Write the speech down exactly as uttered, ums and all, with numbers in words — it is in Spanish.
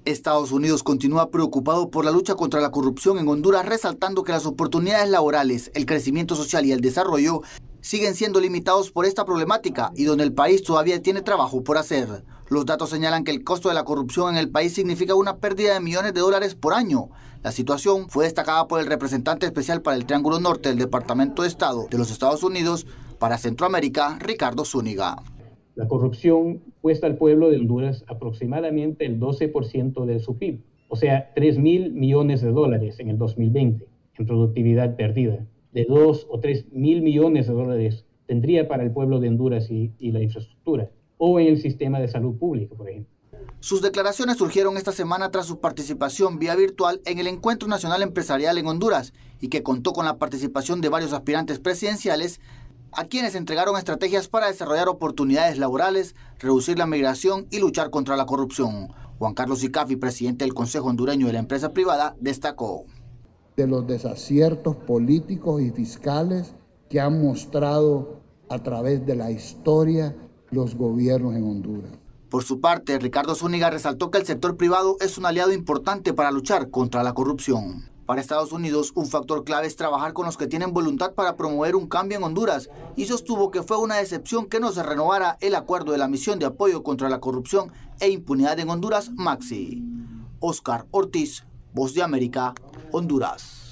Estados Unidos continúa preocupado por la lucha contra la corrupción en Honduras, resaltando que las oportunidades laborales, el crecimiento social y el desarrollo siguen siendo limitados por esta problemática y donde el país todavía tiene trabajo por hacer. Los datos señalan que el costo de la corrupción en el país significa una pérdida de millones de dólares por año. La situación fue destacada por el representante especial para el Triángulo Norte del Departamento de Estado de los Estados Unidos para Centroamérica, Ricardo Zúñiga. La corrupción cuesta al pueblo de Honduras aproximadamente el doce por ciento de su P I B, o sea, tres mil millones de dólares en el dos mil veinte, en productividad perdida. De dos o tres mil millones de dólares tendría para el pueblo de Honduras y, y la infraestructura, o en el sistema de salud pública, por ejemplo. Sus declaraciones surgieron esta semana tras su participación vía virtual en el Encuentro Nacional Empresarial en Honduras y que contó con la participación de varios aspirantes presidenciales a quienes entregaron estrategias para desarrollar oportunidades laborales, reducir la migración y luchar contra la corrupción. Juan Carlos Icafi, presidente del Consejo Hondureño de la Empresa Privada, destacó. De los desaciertos políticos y fiscales que han mostrado a través de la historia los gobiernos en Honduras. Por su parte, Ricardo Zúñiga resaltó que el sector privado es un aliado importante para luchar contra la corrupción. Para Estados Unidos, un factor clave es trabajar con los que tienen voluntad para promover un cambio en Honduras y sostuvo que fue una decepción que no se renovara el acuerdo de la Misión de Apoyo contra la Corrupción e Impunidad en Honduras, MAXI. Oscar Ortiz, Voz de América, Honduras.